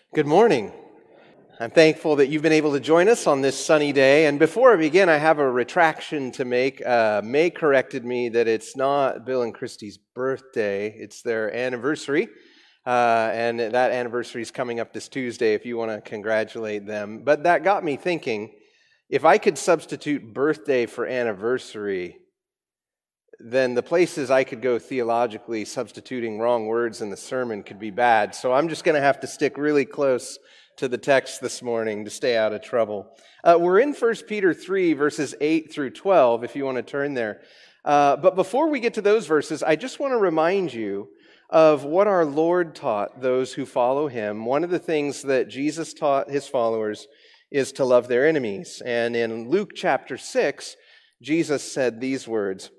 Good morning. I'm thankful that you've been able to join us on this sunny day. And before I begin, I have a retraction to make. May corrected me that it's not Bill and Christy's birthday, it's their anniversary. And that anniversary is coming up this Tuesday if you want to congratulate them. But that got me thinking, if I could substitute birthday for anniversary, then the places I could go theologically substituting wrong words in the sermon could be bad. So I'm just going to have to stick really close to the text this morning to stay out of trouble. We're in 1 Peter 3, verses 8 through 12, if you want to turn there. But before we get to those verses, I just want to remind you of what our Lord taught those who follow Him. One of the things that Jesus taught His followers is to love their enemies. And in Luke chapter 6, Jesus said these words,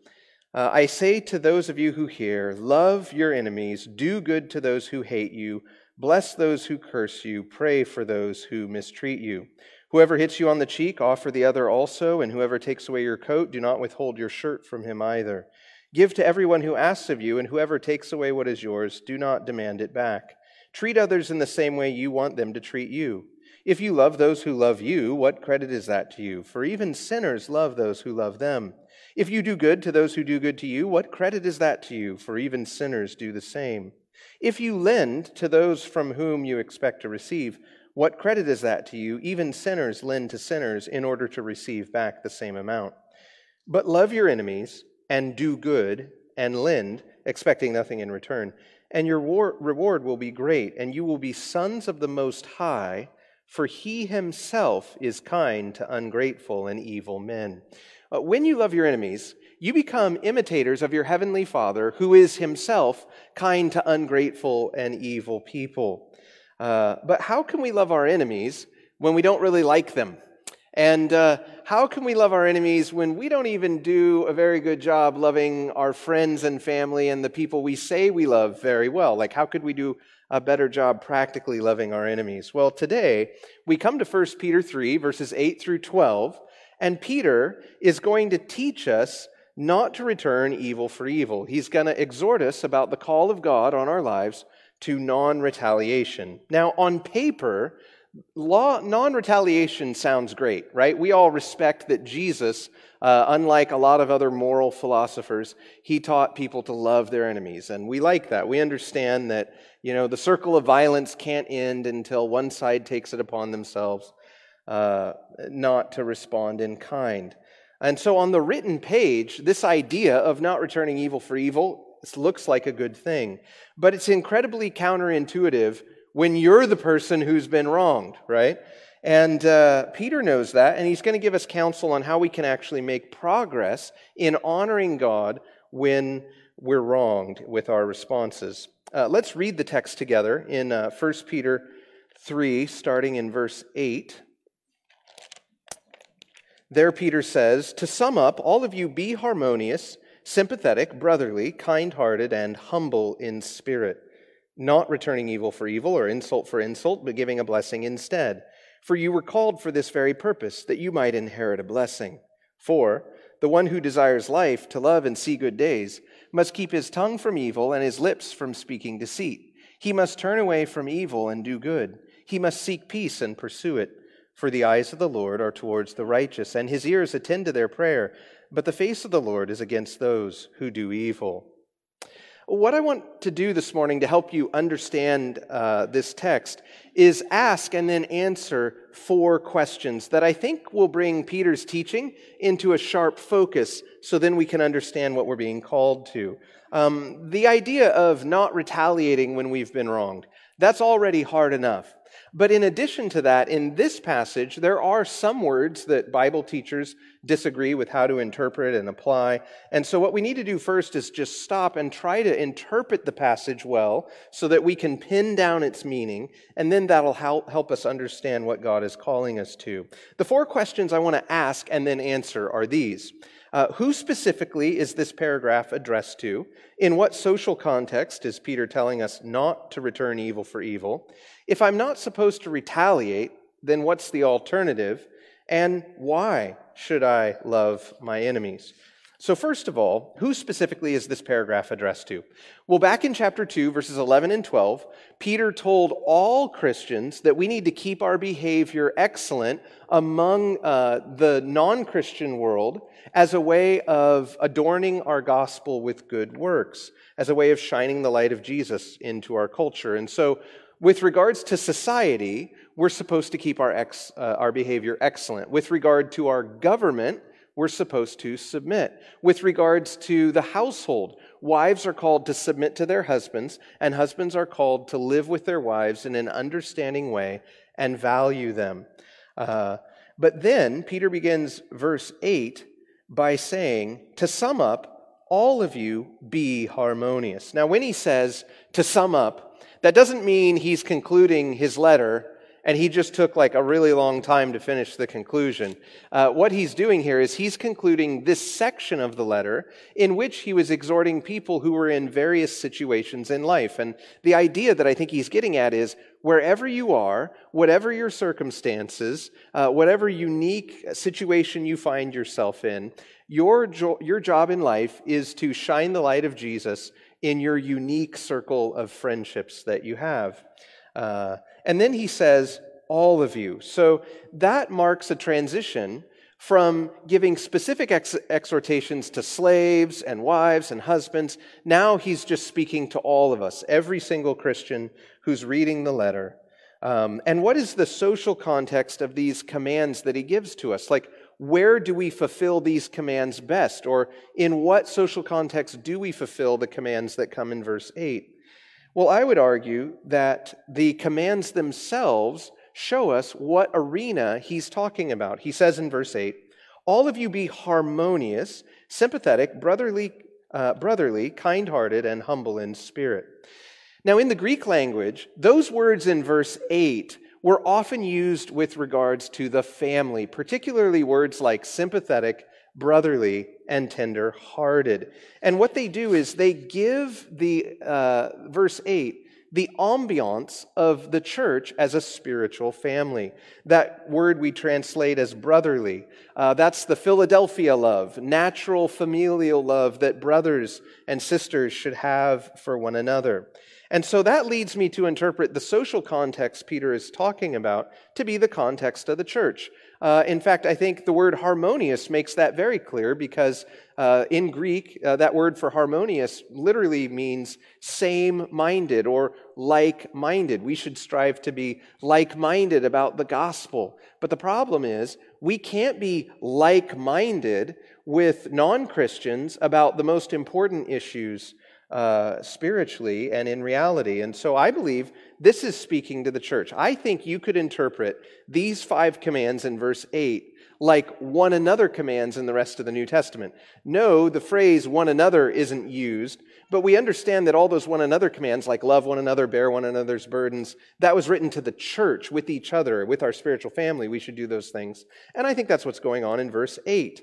I say to those of you who hear, love your enemies, do good to those who hate you, bless those who curse you, pray for those who mistreat you. Whoever hits you on the cheek, offer the other also, and whoever takes away your coat, do not withhold your shirt from him either. Give to everyone who asks of you, and whoever takes away what is yours, do not demand it back. Treat others in the same way you want them to treat you. If you love those who love you, what credit is that to you? For even sinners love those who love them. If you do good to those who do good to you, what credit is that to you? For even sinners do the same. If you lend to those from whom you expect to receive, what credit is that to you? Even sinners lend to sinners in order to receive back the same amount. But love your enemies and do good and lend, expecting nothing in return. And your reward will be great, and you will be sons of the Most High, for He Himself is kind to ungrateful and evil men. When you love your enemies, you become imitators of your heavenly Father, who is Himself kind to ungrateful and evil people. But how can we love our enemies when we don't really like them? And how can we love our enemies when we don't even do a very good job loving our friends and family and the people we say we love very well? Like, how could we do a better job practically loving our enemies? Well, today we come to 1 Peter 3, verses 8 through 12, and Peter is going to teach us not to return evil for evil. He's going to exhort us about the call of God on our lives to non-retaliation. Now, on paper, non-retaliation sounds great, right? We all respect that Jesus, unlike a lot of other moral philosophers, He taught people to love their enemies, and we like that. We understand that, the circle of violence can't end until one side takes it upon themselves not to respond in kind. And so on the written page, this idea of not returning evil for evil, this looks like a good thing, but it's incredibly counterintuitive when you're the person who's been wronged, right? And Peter knows that, and he's going to give us counsel on how we can actually make progress in honoring God when we're wronged with our responses. Let's read the text together in 1 Peter 3, starting in verse 8. There Peter says, to sum up, all of you be harmonious, sympathetic, brotherly, kind-hearted, and humble in spirit, not returning evil for evil or insult for insult, but giving a blessing instead. For you were called for this very purpose, that you might inherit a blessing. For the one who desires life, to love and see good days, must keep his tongue from evil and his lips from speaking deceit. He must turn away from evil and do good. He must seek peace and pursue it. For the eyes of the Lord are towards the righteous, and His ears attend to their prayer. But the face of the Lord is against those who do evil. What I want to do this morning to help you understand this text is ask and then answer 4 questions that I think will bring Peter's teaching into a sharp focus so then we can understand what we're being called to. The idea of not retaliating when we've been wronged, that's already hard enough. But in addition to that, in this passage, there are some words that Bible teachers disagree with how to interpret and apply. And so what we need to do first is just stop and try to interpret the passage well so that we can pin down its meaning, and then that'll help us understand what God is calling us to. The 4 questions I want to ask and then answer are these. Who specifically is this paragraph addressed to? In what social context is Peter telling us not to return evil for evil? If I'm not supposed to retaliate, then what's the alternative? And why should I love my enemies? So first of all, who specifically is this paragraph addressed to? Well, back in chapter 2, verses 11 and 12, Peter told all Christians that we need to keep our behavior excellent among the non-Christian world as a way of adorning our gospel with good works, as a way of shining the light of Jesus into our culture. And so with regards to society, we're supposed to keep our behavior excellent. With regard to our government, we're supposed to submit. With regards to the household, wives are called to submit to their husbands, and husbands are called to live with their wives in an understanding way and value them. But then Peter begins verse 8 by saying, to sum up, all of you be harmonious. Now, when he says to sum up, that doesn't mean he's concluding his letter and he just took like a really long time to finish the conclusion. What he's doing here is he's concluding this section of the letter in which he was exhorting people who were in various situations in life. And the idea that I think he's getting at is wherever you are, whatever your circumstances, whatever unique situation you find yourself in, your job in life is to shine the light of Jesus in your unique circle of friendships that you have. And then he says, all of you. So that marks a transition from giving specific exhortations to slaves and wives and husbands. Now he's just speaking to all of us, every single Christian who's reading the letter. And what is the social context of these commands that he gives to us? Like, where do we fulfill these commands best? Or in what social context do we fulfill the commands that come in verse 8? Well, I would argue that the commands themselves show us what arena he's talking about. He says in verse 8, all of you be harmonious, sympathetic, brotherly, kind-hearted, and humble in spirit. Now, in the Greek language, those words in verse 8 were often used with regards to the family, particularly words like sympathetic, brotherly, and tender-hearted. And what they do is they give the verse 8 the ambiance of the church as a spiritual family. That word we translate as brotherly. That's the Philadelphia love, natural familial love that brothers and sisters should have for one another. And so that leads me to interpret the social context Peter is talking about to be the context of the church. In fact, I think the word harmonious makes that very clear because in Greek, that word for harmonious literally means same-minded or like-minded. We should strive to be like-minded about the gospel. But the problem is, we can't be like-minded with non-Christians about the most important issues spiritually and in reality. And so I believe this is speaking to the church. I think you could interpret these 5 commands in verse 8 like one another commands in the rest of the New Testament. No, the phrase one another isn't used, but we understand that all those one another commands, like love one another, bear one another's burdens, that was written to the church with each other, with our spiritual family. We should do those things. And I think that's what's going on in verse 8.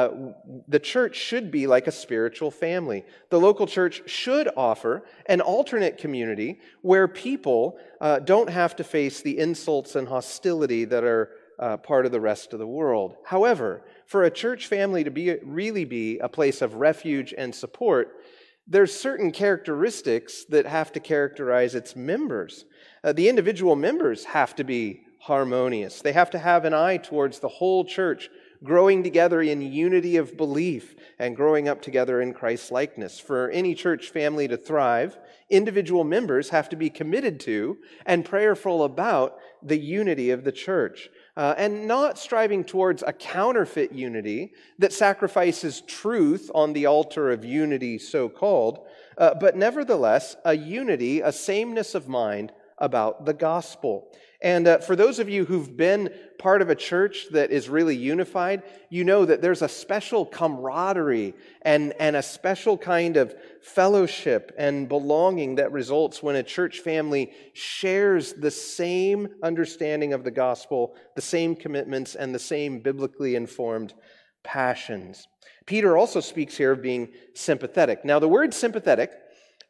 The church should be like a spiritual family. The local church should offer an alternate community where people don't have to face the insults and hostility that are part of the rest of the world. However, for a church family to really be a place of refuge and support, there's certain characteristics that have to characterize its members. The individual members have to be harmonious. They have to have an eye towards the whole church growing together in unity of belief and growing up together in Christ's likeness. For any church family to thrive, individual members have to be committed to and prayerful about the unity of the church. And not striving towards a counterfeit unity that sacrifices truth on the altar of unity, so-called, but nevertheless, a unity, a sameness of mind about the gospel. And for those of you who've been part of a church that is really unified, you know that there's a special camaraderie and a special kind of fellowship and belonging that results when a church family shares the same understanding of the gospel, the same commitments, and the same biblically informed passions. Peter also speaks here of being sympathetic. Now, the word sympathetic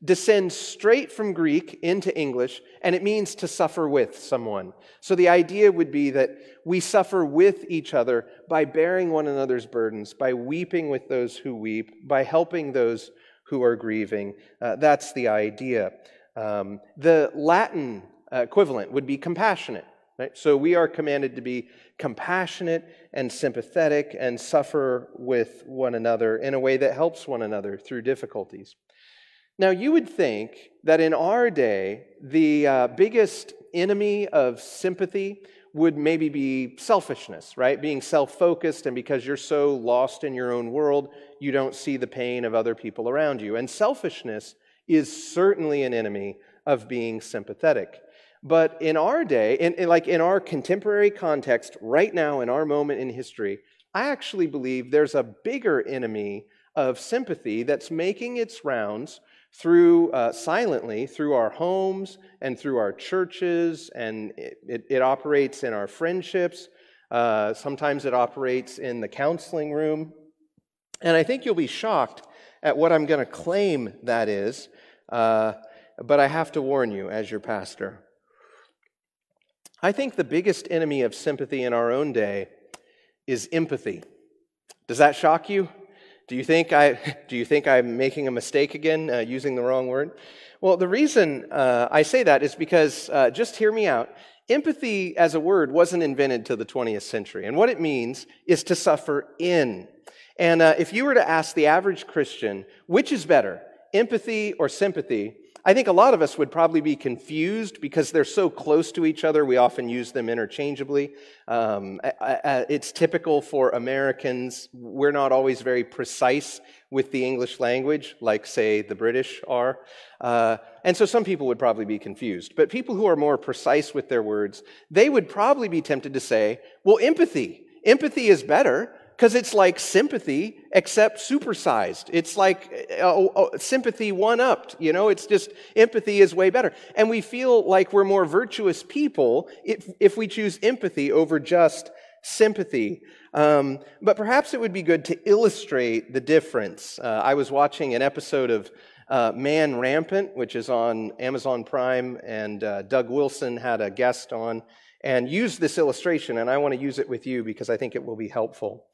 descends straight from Greek into English, and it means to suffer with someone. So the idea would be that we suffer with each other by bearing one another's burdens, by weeping with those who weep, by helping those who are grieving. That's the idea. The Latin equivalent would be compassionate. Right? So we are commanded to be compassionate and sympathetic and suffer with one another in a way that helps one another through difficulties. Now, you would think that in our day, the biggest enemy of sympathy would maybe be selfishness, right? Being self-focused, and because you're so lost in your own world, you don't see the pain of other people around you. And selfishness is certainly an enemy of being sympathetic. But in our day, in our contemporary context, right now in our moment in history, I actually believe there's a bigger enemy of sympathy that's making its rounds through silently through our homes and through our churches, and it operates in our friendships. Sometimes it operates in the counseling room. And I think you'll be shocked at what I'm going to claim that is, but I have to warn you as your pastor. I think the biggest enemy of sympathy in our own day is empathy. Does that shock you? Do you think I'm making a mistake again, using the wrong word? Well, the reason I say that is because, just hear me out, empathy as a word wasn't invented till the 20th century. And what it means is to suffer in. And if you were to ask the average Christian, which is better, empathy or sympathy, I think a lot of us would probably be confused because they're so close to each other. We often use them interchangeably. It's typical for Americans. We're not always very precise with the English language, like, say, the British are. And so some people would probably be confused. But people who are more precise with their words, they would probably be tempted to say, well, empathy. Empathy is better, because it's like sympathy, except supersized. It's like sympathy one-upped, it's just empathy is way better. And we feel like we're more virtuous people if we choose empathy over just sympathy. But perhaps it would be good to illustrate the difference. I was watching an episode of Man Rampant, which is on Amazon Prime, and Doug Wilson had a guest on and used this illustration, and I want to use it with you because I think it will be helpful.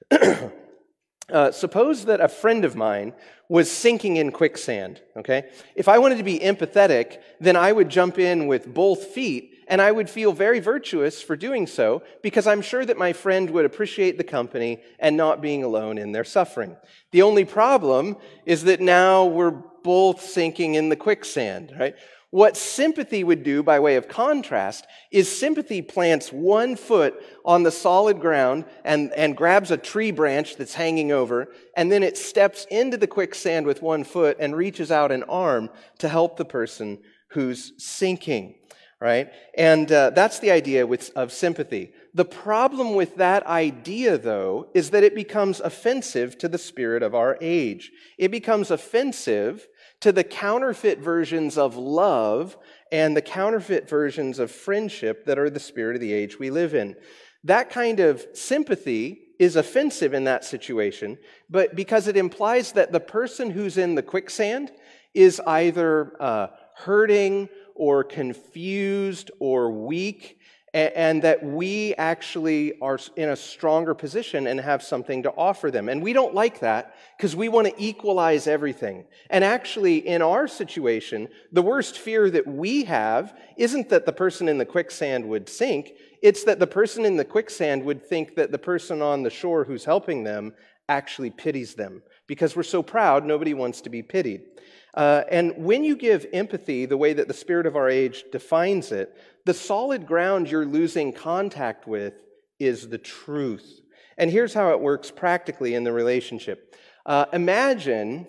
Suppose that a friend of mine was sinking in quicksand, okay? If I wanted to be empathetic, then I would jump in with both feet, and I would feel very virtuous for doing so because I'm sure that my friend would appreciate the company and not being alone in their suffering. The only problem is that now we're both sinking in the quicksand, right? What sympathy would do, by way of contrast, is sympathy plants one foot on the solid ground and grabs a tree branch that's hanging over, and then it steps into the quicksand with one foot and reaches out an arm to help the person who's sinking, right? And that's the idea of sympathy. The problem with that idea, though, is that it becomes offensive to the spirit of our age. It becomes offensive to the counterfeit versions of love and the counterfeit versions of friendship that are the spirit of the age we live in. That kind of sympathy is offensive in that situation, but because it implies that the person who's in the quicksand is either hurting or confused or weak, and that we actually are in a stronger position and have something to offer them. And we don't like that because we want to equalize everything. And actually, in our situation, the worst fear that we have isn't that the person in the quicksand would sink, it's that the person in the quicksand would think that the person on the shore who's helping them actually pities them. Because we're so proud, nobody wants to be pitied. And when you give empathy the way that the spirit of our age defines it, the solid ground you're losing contact with is the truth. And here's how it works practically in the relationship. Imagine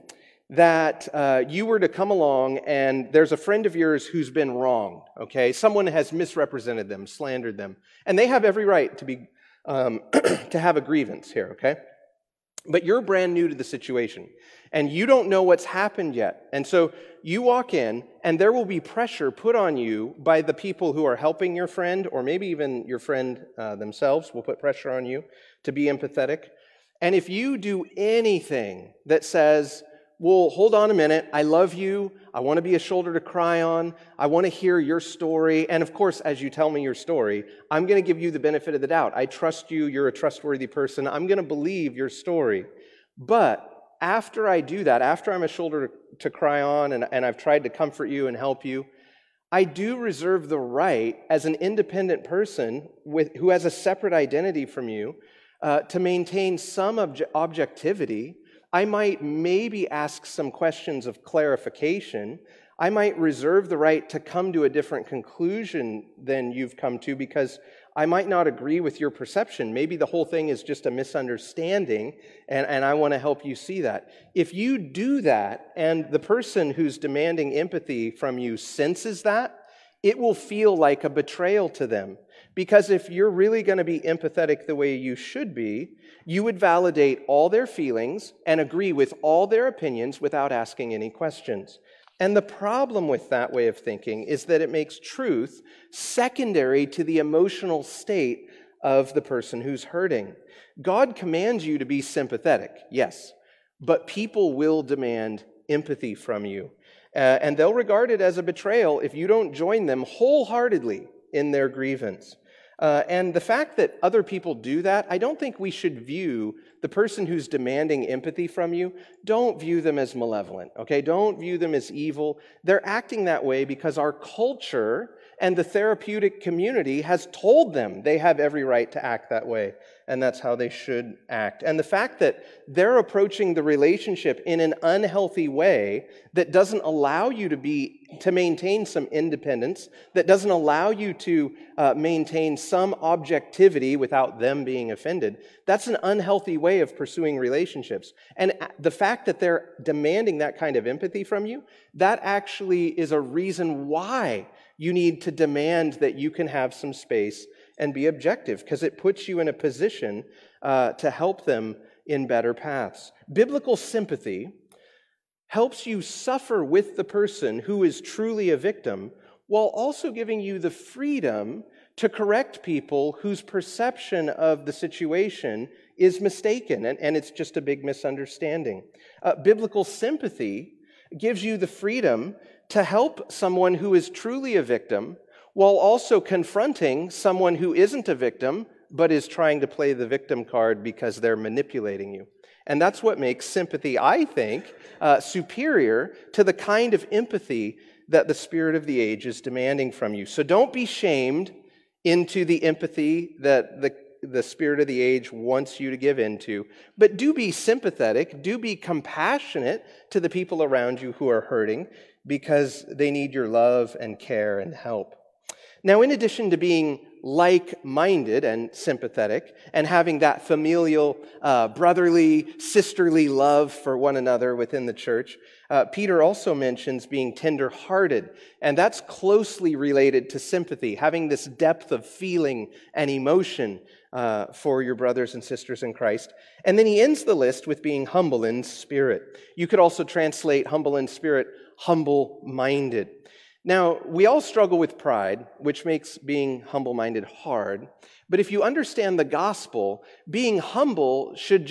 that you were to come along and there's a friend of yours who's been wronged, okay? Someone has misrepresented them, slandered them, and they have every right to be to have a grievance here, okay? But you're brand new to the situation, and you don't know what's happened yet. And so you walk in, and there will be pressure put on you by the people who are helping your friend, or maybe even your friend themselves will put pressure on you to be empathetic. And if you do anything that says, well, hold on a minute. I love you. I want to be a shoulder to cry on. I want to hear your story. And of course, as you tell me your story, I'm going to give you the benefit of the doubt. I trust you. You're a trustworthy person. I'm going to believe your story. But after I do that, after I'm a shoulder to cry on and I've tried to comfort you and help you, I do reserve the right as an independent person who has a separate identity from you to maintain some objectivity. I might maybe ask some questions of clarification. I might reserve the right to come to a different conclusion than you've come to because I might not agree with your perception. Maybe the whole thing is just a misunderstanding, and I want to help you see that. If you do that, and the person who's demanding empathy from you senses that, it will feel like a betrayal to them. Because if you're really going to be empathetic the way you should be, you would validate all their feelings and agree with all their opinions without asking any questions. And the problem with that way of thinking is that it makes truth secondary to the emotional state of the person who's hurting. God commands you to be sympathetic, yes, but people will demand empathy from you. And they'll regard it as a betrayal if you don't join them wholeheartedly in their grievance. And the fact that other people do that, I don't think we should view the person who's demanding empathy from you, don't view them as malevolent, okay? Don't view them as evil. They're acting that way because our culture and the therapeutic community has told them they have every right to act that way, and that's how they should act. And the fact that they're approaching the relationship in an unhealthy way that doesn't allow you to maintain some independence, that doesn't allow you to maintain some objectivity without them being offended, that's an unhealthy way of pursuing relationships. And the fact that they're demanding that kind of empathy from you, that actually is a reason why you need to demand that you can have some space and be objective, because it puts you in a position to help them in better paths. Biblical sympathy helps you suffer with the person who is truly a victim, while also giving you the freedom to correct people whose perception of the situation is mistaken, and it's just a big misunderstanding. Biblical sympathy gives you the freedom to help someone who is truly a victim, while also confronting someone who isn't a victim, but is trying to play the victim card because they're manipulating you. And that's what makes sympathy, I think, superior to the kind of empathy that the spirit of the age is demanding from you. So don't be shamed into the empathy that the spirit of the age wants you to give into, but do be sympathetic, do be compassionate to the people around you who are hurting, because they need your love and care and help. Now, in addition to being like-minded and sympathetic and having that familial, brotherly, sisterly love for one another within the church, Peter also mentions being tender-hearted, and that's closely related to sympathy, having this depth of feeling and emotion for your brothers and sisters in Christ. And then he ends the list with being humble in spirit. You could also translate humble in spirit, humble-minded. Now, we all struggle with pride, which makes being humble-minded hard. But if you understand the gospel, being humble should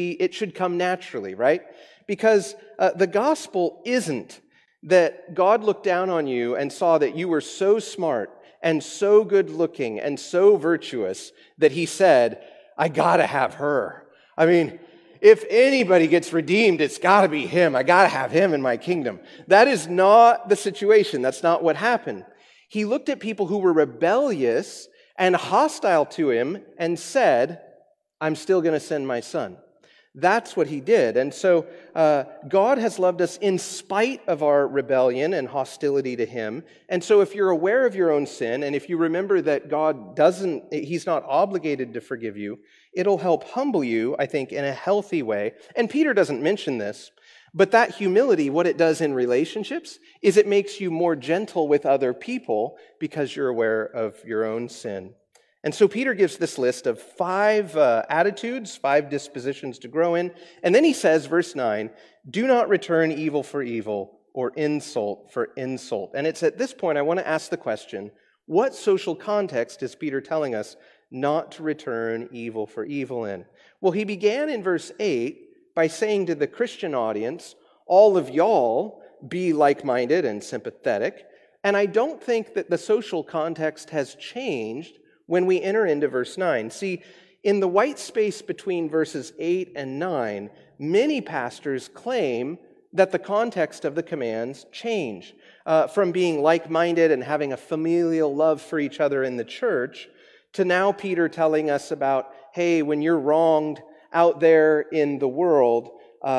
come naturally, right? Because the gospel isn't that God looked down on you and saw that you were so smart and so good-looking and so virtuous that he said, I gotta have her. I mean, if anybody gets redeemed, it's got to be him. I got to have him in my kingdom. That is not the situation. That's not what happened. He looked at people who were rebellious and hostile to him and said, I'm still going to send my son. That's what he did. And so God has loved us in spite of our rebellion and hostility to him. And so if you're aware of your own sin, and if you remember that he's not obligated to forgive you, it'll help humble you, I think, in a healthy way. And Peter doesn't mention this, but that humility, what it does in relationships, is it makes you more gentle with other people because you're aware of your own sin. And so Peter gives this list of 5 attitudes, 5 dispositions to grow in. And then he says, verse 9, do not return evil for evil or insult for insult. And it's at this point I want to ask the question, what social context is Peter telling us not to return evil for evil in? Well, he began in verse 8 by saying to the Christian audience, All of y'all be like-minded and sympathetic. And I don't think that the social context has changed when we enter into verse 9. See, in the white space between verses 8 and 9, many pastors claim that the context of the commands change from being like-minded and having a familial love for each other in the church to now Peter telling us about, hey, when you're wronged out there in the world,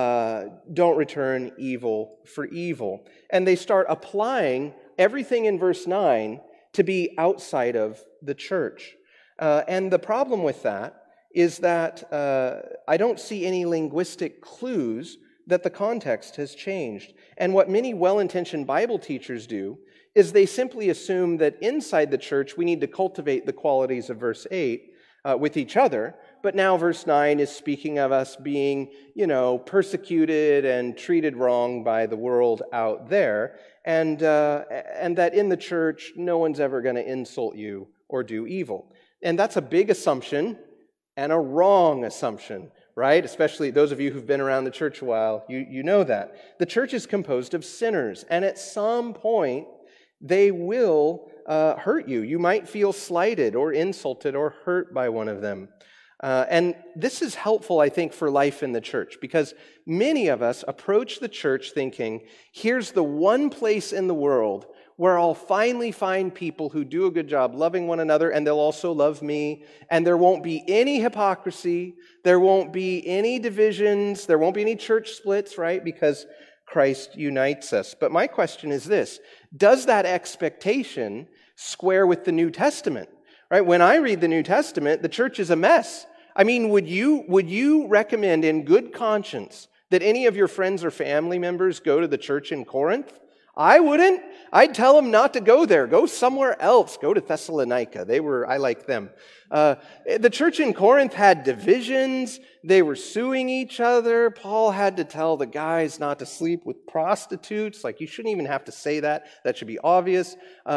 don't return evil for evil. And they start applying everything in verse 9 to be outside of the church. And the problem with that is that I don't see any linguistic clues that the context has changed. And what many well-intentioned Bible teachers do is they simply assume that inside the church we need to cultivate the qualities of verse 8 with each other, but now verse 9 is speaking of us being, persecuted and treated wrong by the world out there, and that in the church no one's ever going to insult you or do evil. And that's a big assumption and a wrong assumption, right? Especially those of you who've been around the church a while, you know that. The church is composed of sinners, and at some point they will hurt you. You might feel slighted or insulted or hurt by one of them. And this is helpful, I think, for life in the church, because many of us approach the church thinking, here's the one place in the world where I'll finally find people who do a good job loving one another, and they'll also love me, and there won't be any hypocrisy, there won't be any divisions, there won't be any church splits, right? Because Christ unites us. But my question is this: does that expectation square with the New Testament? Right? When I read the New Testament, the church is a mess. I mean, would you recommend in good conscience that any of your friends or family members go to the church in Corinth? I wouldn't. I'd tell them not to go there. Go somewhere else. Go to Thessalonica. I like them. The church in Corinth had divisions. They were suing each other. Paul had to tell the guys not to sleep with prostitutes. Like, you shouldn't even have to say that. That should be obvious.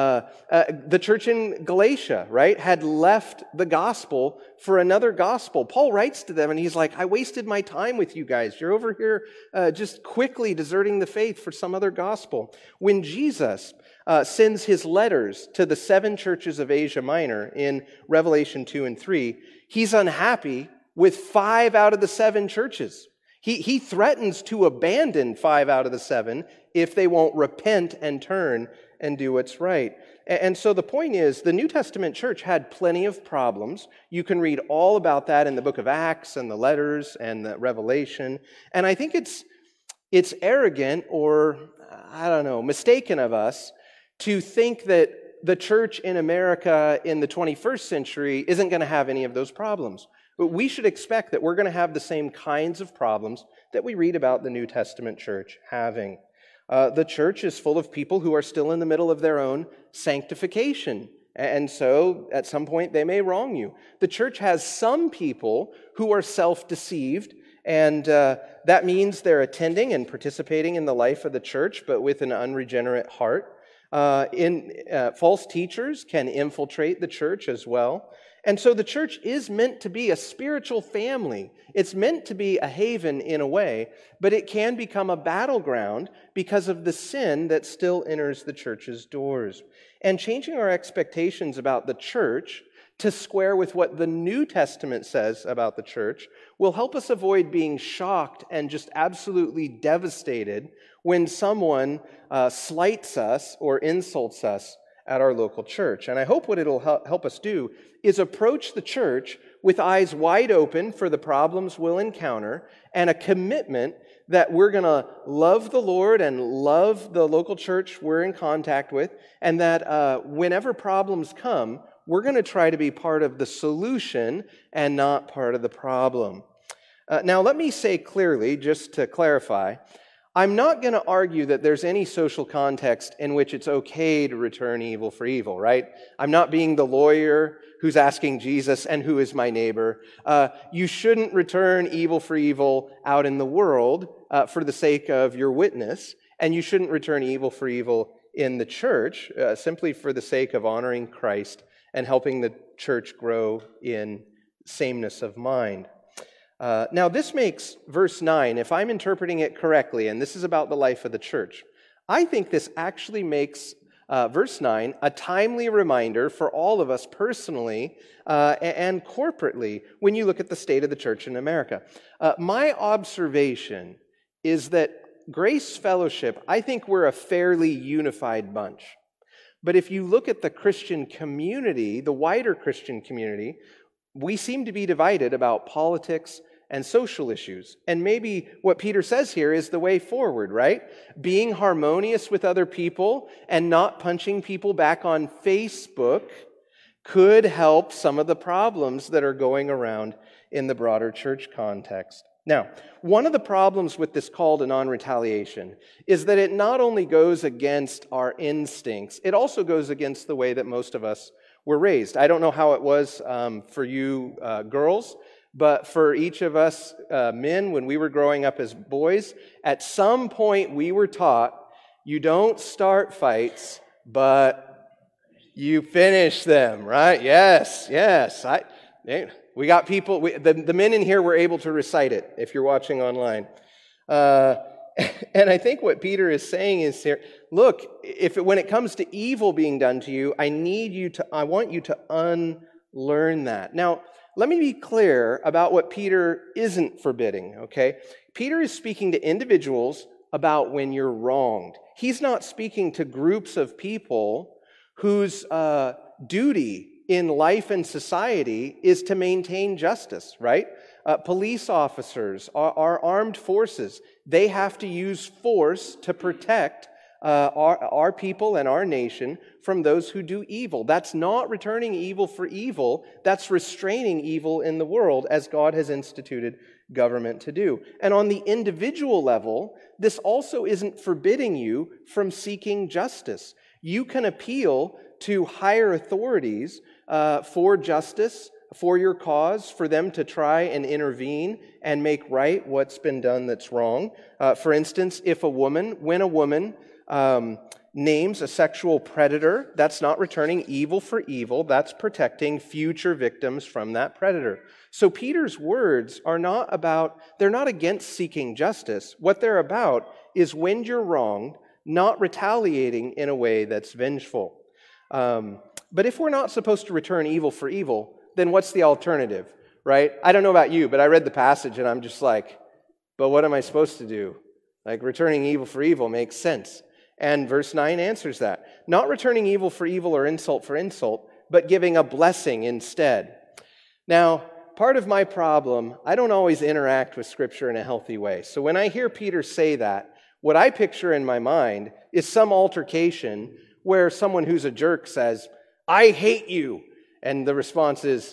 The church in Galatia, right, had left the gospel for another gospel. Paul writes to them and he's like, I wasted my time with you guys. You're over here just quickly deserting the faith for some other gospel. When Jesus sends his letters to the 7 churches of Asia Minor in Revelation 2 and 3, he's unhappy with 5 out of the 7 churches. He threatens to abandon 5 out of the 7 if they won't repent and turn and do what's right. And so the point is, the New Testament church had plenty of problems. You can read all about that in the book of Acts and the letters and the Revelation. And I think it's arrogant or, mistaken of us to think that the church in America in the 21st century isn't going to have any of those problems. But we should expect that we're going to have the same kinds of problems that we read about the New Testament church having. The church is full of people who are still in the middle of their own sanctification. And so at some point they may wrong you. The church has some people who are self-deceived, and that means they're attending and participating in the life of the church, but with an unregenerate heart. False teachers can infiltrate the church as well. And so the church is meant to be a spiritual family. It's meant to be a haven in a way, but it can become a battleground because of the sin that still enters the church's doors. And changing our expectations about the church to square with what the New Testament says about the church will help us avoid being shocked and just absolutely devastated when someone slights us or insults us at our local church. And I hope what it'll help us do is approach the church with eyes wide open for the problems we'll encounter and a commitment that we're going to love the Lord and love the local church we're in contact with, and that whenever problems come, we're going to try to be part of the solution and not part of the problem. Now, let me say clearly, just to clarify, I'm not going to argue that there's any social context in which it's okay to return evil for evil, right? I'm not being the lawyer who's asking Jesus, and who is my neighbor? You shouldn't return evil for evil out in the world for the sake of your witness, and you shouldn't return evil for evil in the church simply for the sake of honoring Christ and helping the church grow in sameness of mind. Now, this makes verse 9, if I'm interpreting it correctly, and this is about the life of the church, I think this actually makes verse 9 a timely reminder for all of us personally and corporately when you look at the state of the church in America. My observation is that Grace Fellowship, I think we're a fairly unified bunch. But if you look at the Christian community, the wider Christian community, we seem to be divided about politics and social issues. And maybe what Peter says here is the way forward, right? Being harmonious with other people and not punching people back on Facebook could help some of the problems that are going around in the broader church context. Now, one of the problems with this call to non-retaliation is that it not only goes against our instincts, it also goes against the way that most of us were raised. I don't know how it was for you girls, but for each of us men, when we were growing up as boys, at some point we were taught, you don't start fights, but you finish them, right? Yes. We got people, the men in here were able to recite it, if you're watching online. And I think what Peter is saying is here, look, when it comes to evil being done to you, I want you to unlearn that. Now, let me be clear about what Peter isn't forbidding, okay? Peter is speaking to individuals about when you're wronged. He's not speaking to groups of people whose duty in life and society is to maintain justice, right? Police officers, our armed forces, they have to use force to protect our people and our nation from those who do evil. That's not returning evil for evil. That's restraining evil in the world as God has instituted government to do. And on the individual level, this also isn't forbidding you from seeking justice. You can appeal to higher authorities for justice, for your cause, for them to try and intervene and make right what's been done that's wrong. For instance, when a woman names a sexual predator, that's not returning evil for evil, that's protecting future victims from that predator. So Peter's words they're not against seeking justice. What they're about is when you're wronged, not retaliating in a way that's vengeful. But if we're not supposed to return evil for evil, then what's the alternative, right? I don't know about you, but I read the passage and I'm just like, but what am I supposed to do? Like, returning evil for evil makes sense. And verse 9 answers that. Not returning evil for evil or insult for insult, but giving a blessing instead. Now, part of my problem, I don't always interact with Scripture in a healthy way. So when I hear Peter say that, what I picture in my mind is some altercation where someone who's a jerk says, I hate you. And the response is,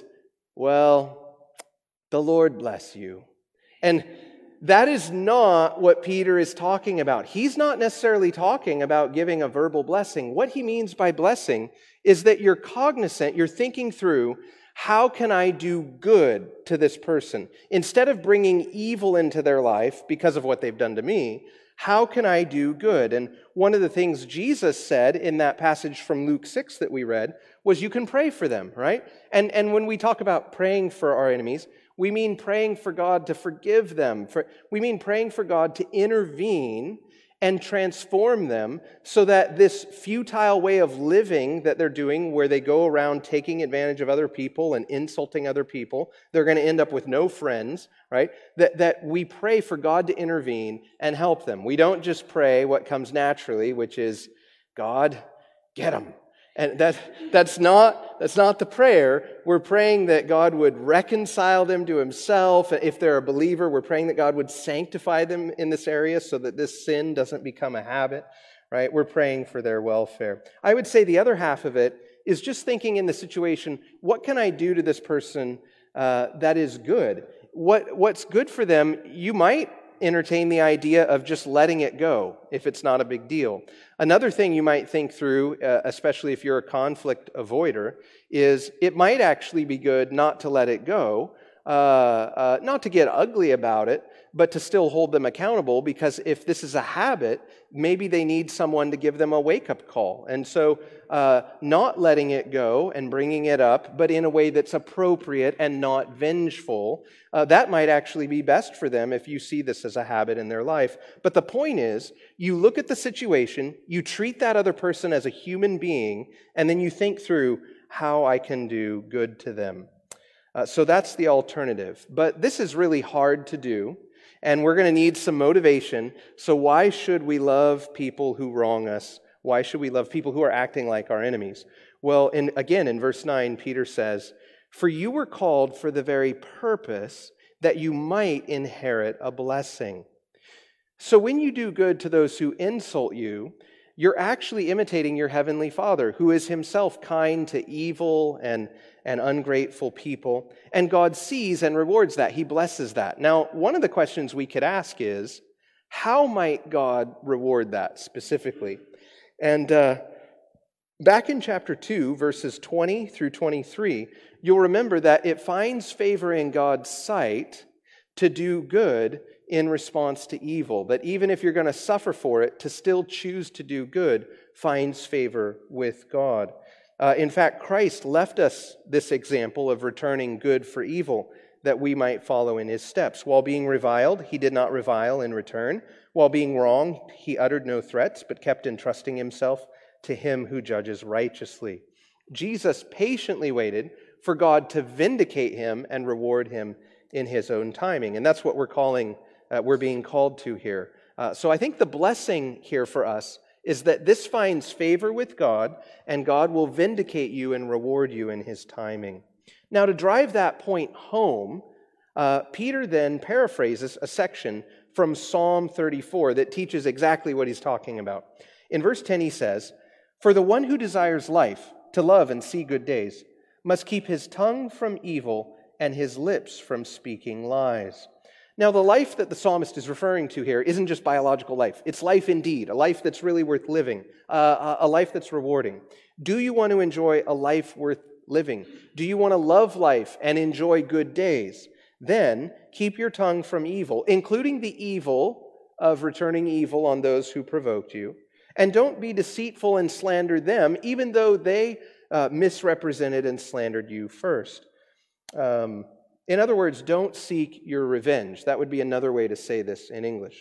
well, the Lord bless you. And that is not what Peter is talking about. He's not necessarily talking about giving a verbal blessing. What he means by blessing is that you're cognizant, you're thinking through, how can I do good to this person? Instead of bringing evil into their life because of what they've done to me, how can I do good? And one of the things Jesus said in that passage from Luke 6 that we read was you can pray for them, right? And when we talk about praying for our enemies, we mean praying for God to forgive them. We mean praying for God to intervene and transform them so that this futile way of living that they're doing, where they go around taking advantage of other people and insulting other people, they're going to end up with no friends, right? That we pray for God to intervene and help them. We don't just pray what comes naturally, which is, God, get them. And that's not the prayer. We're praying that God would reconcile them to himself. If they're a believer, we're praying that God would sanctify them in this area so that this sin doesn't become a habit, right? We're praying for their welfare. I would say the other half of it is just thinking in the situation, what can I do to this person that is good? What's good for them? You might entertain the idea of just letting it go if it's not a big deal. Another thing you might think through, especially if you're a conflict avoider, is it might actually be good not to let it go, not to get ugly about it, but to still hold them accountable, because if this is a habit, maybe they need someone to give them a wake-up call. And so not letting it go and bringing it up, but in a way that's appropriate and not vengeful, that might actually be best for them if you see this as a habit in their life. But the point is, you look at the situation, you treat that other person as a human being, and then you think through how I can do good to them. So that's the alternative. But this is really hard to do, and we're going to need some motivation. So why should we love people who wrong us? Why should we love people who are acting like our enemies? Well, again, in verse 9, Peter says, "For you were called for the very purpose that you might inherit a blessing." So when you do good to those who insult you, you're actually imitating your heavenly Father, who is himself kind to evil and ungrateful people. And God sees and rewards that. He blesses that. Now, one of the questions we could ask is, how might God reward that specifically? And back in chapter 2, verses 20 through 23, you'll remember that it finds favor in God's sight to do good in response to evil. That even if you're going to suffer for it, to still choose to do good finds favor with God. In fact, Christ left us this example of returning good for evil, that we might follow in his steps. While being reviled, he did not revile in return. While being wronged, he uttered no threats, but kept entrusting himself to him who judges righteously. Jesus patiently waited for God to vindicate him and reward him in his own timing. And that's what we're being called to here. So I think the blessing here for us is that this finds favor with God, and God will vindicate you and reward you in his timing. Now, to drive that point home, Peter then paraphrases a section from Psalm 34 that teaches exactly what he's talking about. In verse 10 he says, "For the one who desires life, to love and see good days, must keep his tongue from evil and his lips from speaking lies." Now, the life that the psalmist is referring to here isn't just biological life. It's life indeed, a life that's really worth living, a life that's rewarding. Do you want to enjoy a life worth living? Do you want to love life and enjoy good days? Then keep your tongue from evil, including the evil of returning evil on those who provoked you. And don't be deceitful and slander them, even though they misrepresented and slandered you first. In other words, don't seek your revenge. That would be another way to say this in English.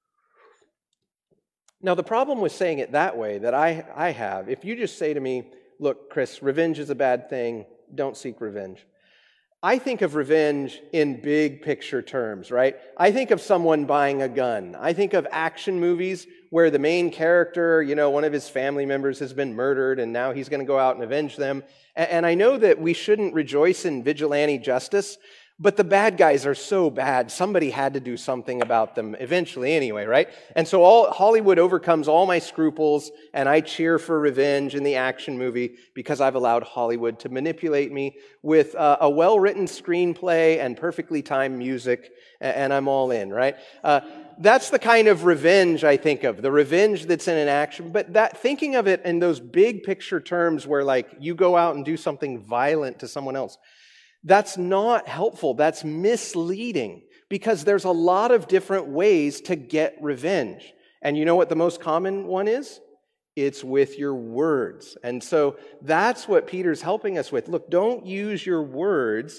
Now, the problem with saying it that way that I have, if you just say to me, "Look, Chris, revenge is a bad thing, don't seek revenge." I think of revenge in big picture terms, right? I think of someone buying a gun. I think of action movies where the main character, one of his family members has been murdered and now he's going to go out and avenge them. And I know that we shouldn't rejoice in vigilante justice, but the bad guys are so bad, somebody had to do something about them eventually anyway, right? And so Hollywood overcomes all my scruples, and I cheer for revenge in the action movie because I've allowed Hollywood to manipulate me with a well-written screenplay and perfectly timed music, and I'm all in, right? That's the kind of revenge I think of, the revenge that's in an action. But thinking of it in those big picture terms where you go out and do something violent to someone else, that's not helpful. That's misleading, because there's a lot of different ways to get revenge. And you know what the most common one is? It's with your words. And so that's what Peter's helping us with. Look, don't use your words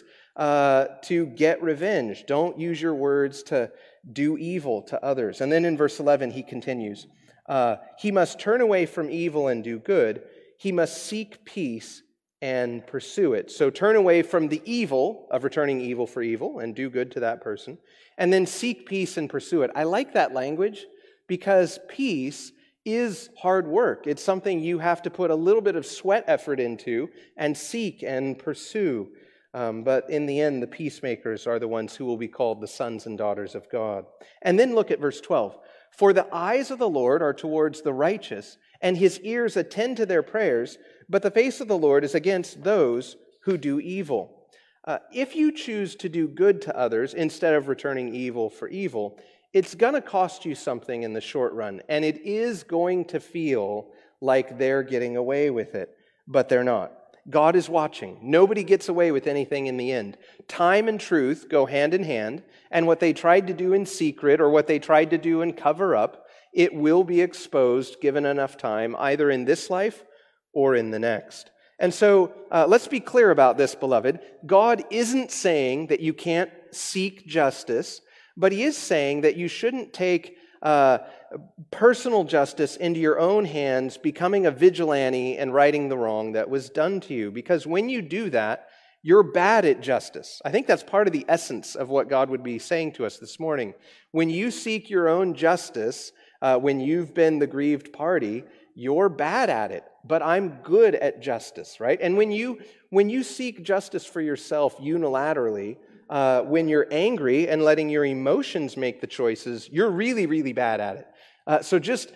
to get revenge. Don't use your words to do evil to others. And then in verse 11, he continues, he must turn away from evil and do good. He must seek peace and pursue it. So turn away from the evil of returning evil for evil and do good to that person. And then seek peace and pursue it. I like that language because peace is hard work. It's something you have to put a little bit of sweat effort into and seek and pursue. But in the end, the peacemakers are the ones who will be called the sons and daughters of God. And then look at verse 12. For the eyes of the Lord are towards the righteous, and his ears attend to their prayers, but the face of the Lord is against those who do evil. If you choose to do good to others instead of returning evil for evil, it's going to cost you something in the short run, and it is going to feel like they're getting away with it, but they're not. God is watching. Nobody gets away with anything in the end. Time and truth go hand in hand, and what they tried to do in secret or what they tried to do and cover up, it will be exposed given enough time, either in this life or in the next. And so let's be clear about this, beloved. God isn't saying that you can't seek justice, but he is saying that you shouldn't take personal justice into your own hands, becoming a vigilante and righting the wrong that was done to you. Because when you do that, you're bad at justice. I think that's part of the essence of what God would be saying to us this morning. When you seek your own justice, when you've been the grieved party, you're bad at it. But I'm good at justice, right? And when you seek justice for yourself unilaterally, when you're angry and letting your emotions make the choices, you're really, really bad at it. So just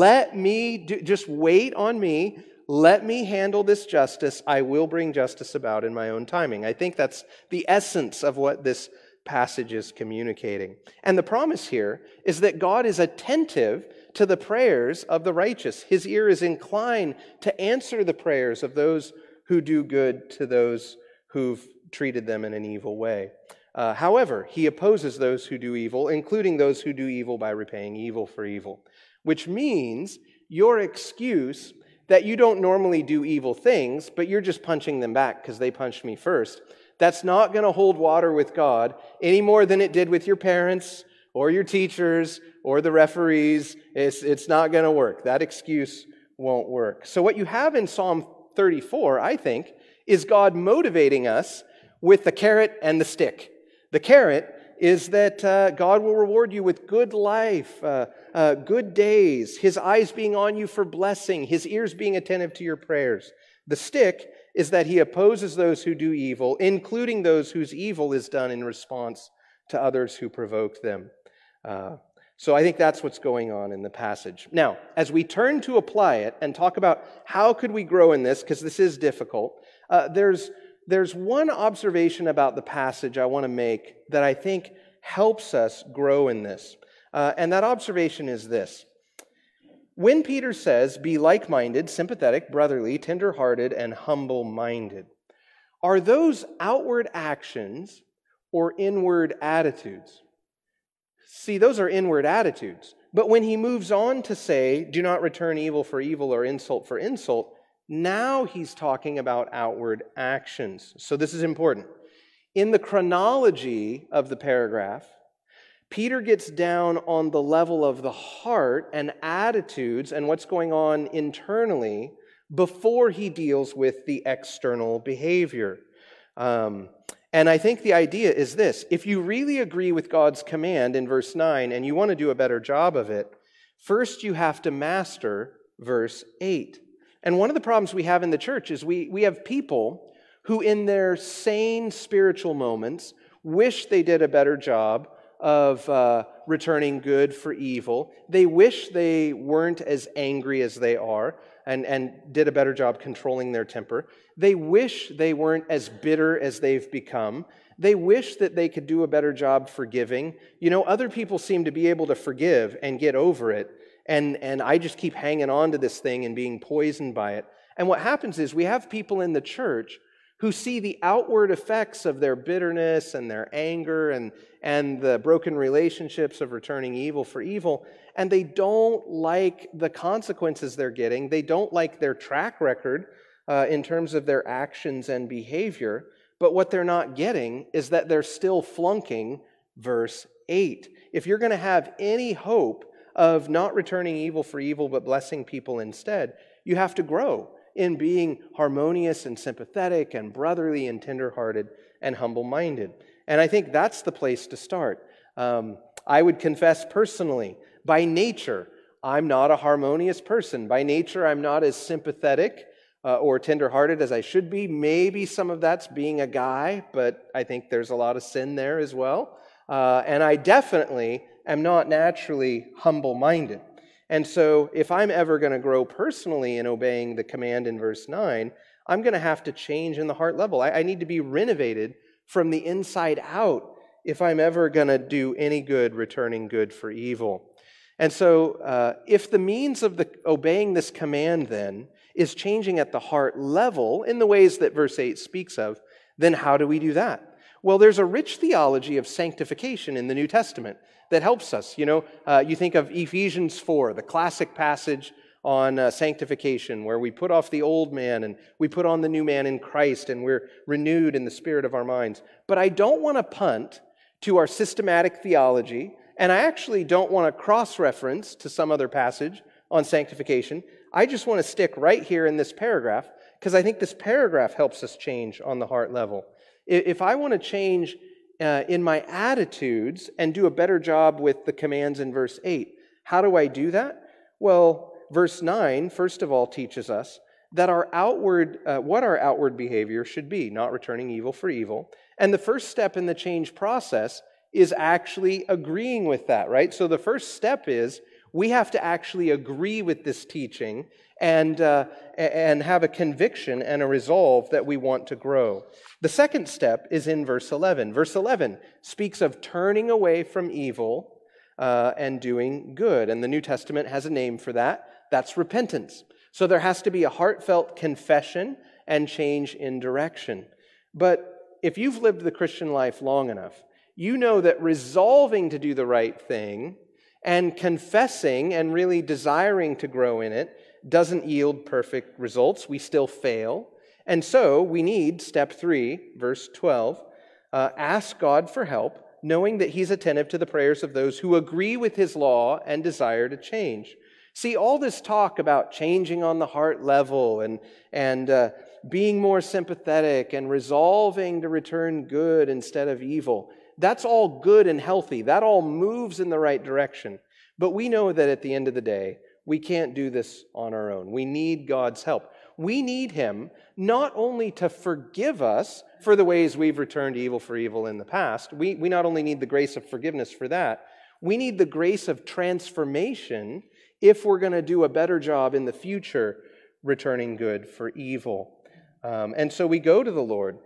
just wait on me. Let me handle this justice. I will bring justice about in my own timing. I think that's the essence of what this passage is communicating. And the promise here is that God is attentive to the prayers of the righteous. His ear is inclined to answer the prayers of those who do good to those who've treated them in an evil way. However, he opposes those who do evil, including those who do evil by repaying evil for evil, which means your excuse that you don't normally do evil things, but you're just punching them back because they punched me first, that's not going to hold water with God any more than it did with your parents or your teachers or the referees. It's not going to work. That excuse won't work. So what you have in Psalm 34, I think, is God motivating us with the carrot and the stick. The carrot is that God will reward you with good life, good days, his eyes being on you for blessing, his ears being attentive to your prayers. The stick is that he opposes those who do evil, including those whose evil is done in response to others who provoked them. So I think that's what's going on in the passage. Now, as we turn to apply it and talk about how could we grow in this, because this is difficult, there's one observation about the passage I want to make that I think helps us grow in this. And that observation is this. When Peter says, be like-minded, sympathetic, brotherly, tender-hearted, and humble-minded, are those outward actions or inward attitudes? See, those are inward attitudes. But when he moves on to say, do not return evil for evil or insult for insult, now he's talking about outward actions. So this is important. In the chronology of the paragraph, Peter gets down on the level of the heart and attitudes and what's going on internally before he deals with the external behavior. And I think the idea is this. If you really agree with God's command in verse 9 and you want to do a better job of it, first you have to master verse 8. And one of the problems we have in the church is we have people who in their sane spiritual moments wish they did a better job of returning good for evil. They wish they weren't as angry as they are and did a better job controlling their temper. They wish they weren't as bitter as they've become. They wish that they could do a better job forgiving. You know, other people seem to be able to forgive and get over it, and I just keep hanging on to this thing and being poisoned by it. And what happens is we have people in the church who see the outward effects of their bitterness and their anger and the broken relationships of returning evil for evil, and they don't like the consequences they're getting. They don't like their track record in terms of their actions and behavior, but what they're not getting is that they're still flunking verse 8. If you're going to have any hope of not returning evil for evil but blessing people instead, you have to grow in being harmonious and sympathetic and brotherly and tenderhearted and humble-minded. And I think that's the place to start. I would confess personally, by nature, I'm not a harmonious person. By nature, I'm not as sympathetic or tenderhearted as I should be. Maybe some of that's being a guy, but I think there's a lot of sin there as well. And I definitely am not naturally humble-minded. And so if I'm ever going to grow personally in obeying the command in verse 9, I'm going to have to change in the heart level. I need to be renovated from the inside out if I'm ever going to do any good returning good for evil. And so if the means of obeying this command then is changing at the heart level in the ways that verse 8 speaks of, then how do we do that? Well, there's a rich theology of sanctification in the New Testament that helps us. You think of Ephesians 4, the classic passage on sanctification, where we put off the old man and we put on the new man in Christ, and we're renewed in the spirit of our minds. But I don't want to punt to our systematic theology, and I actually don't want to cross-reference to some other passage on sanctification. I just want to stick right here in this paragraph, because I think this paragraph helps us change on the heart level. If I want to change in my attitudes and do a better job with the commands in verse 8, how do I do that? Well, verse 9, first of all, teaches us that what our outward behavior should be, not returning evil for evil. And the first step in the change process is actually agreeing with that, right? So the first step is we have to actually agree with this teaching and have a conviction and a resolve that we want to grow. The second step is in verse 11. Verse 11 speaks of turning away from evil and doing good. And the New Testament has a name for that. That's repentance. So there has to be a heartfelt confession and change in direction. But if you've lived the Christian life long enough, you know that resolving to do the right thing and confessing and really desiring to grow in it doesn't yield perfect results. We still fail. And so we need, step 3, verse 12, ask God for help, knowing that He's attentive to the prayers of those who agree with His law and desire to change. See, all this talk about changing on the heart level and being more sympathetic and resolving to return good instead of evil, that's all good and healthy. That all moves in the right direction. But we know that at the end of the day, we can't do this on our own. We need God's help. We need Him not only to forgive us for the ways we've returned evil for evil in the past. We not only need the grace of forgiveness for that, we need the grace of transformation if we're going to do a better job in the future returning good for evil. And so we go to the Lord,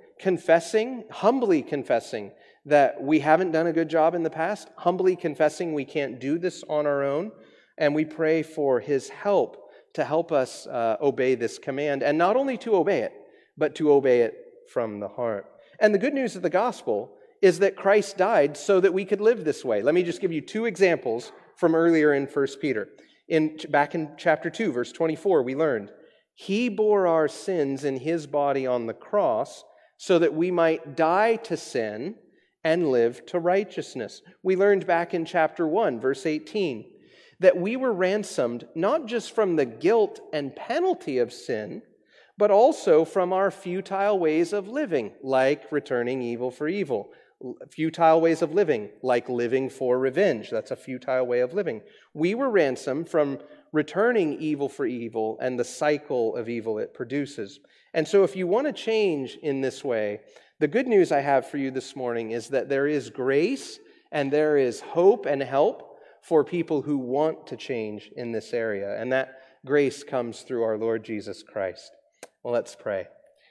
humbly confessing that we haven't done a good job in the past, humbly confessing we can't do this on our own, and we pray for His help to help us obey this command, and not only to obey it, but to obey it from the heart. And the good news of the gospel is that Christ died so that we could live this way. Let me just give you 2 examples from earlier in 1 Peter. Back in chapter 2, verse 24, we learned, He bore our sins in His body on the cross so that we might die to sin and live to righteousness. We learned back in chapter 1, verse 18, that we were ransomed not just from the guilt and penalty of sin, but also from our futile ways of living, like returning evil for evil. Futile ways of living, like living for revenge. That's a futile way of living. We were ransomed from returning evil for evil and the cycle of evil it produces. And so if you want to change in this way, the good news I have for you this morning is that there is grace and there is hope and help for people who want to change in this area. And that grace comes through our Lord Jesus Christ. Well, let's pray.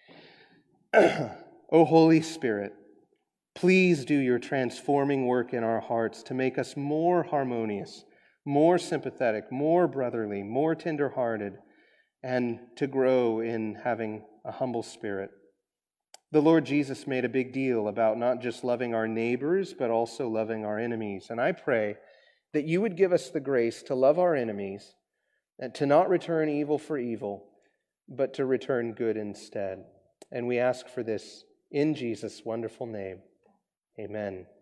O Holy Spirit, please do your transforming work in our hearts to make us more harmonious, more sympathetic, more brotherly, more tender-hearted, and to grow in having a humble spirit. The Lord Jesus made a big deal about not just loving our neighbors, but also loving our enemies. And I pray that you would give us the grace to love our enemies and to not return evil for evil, but to return good instead. And we ask for this in Jesus' wonderful name. Amen.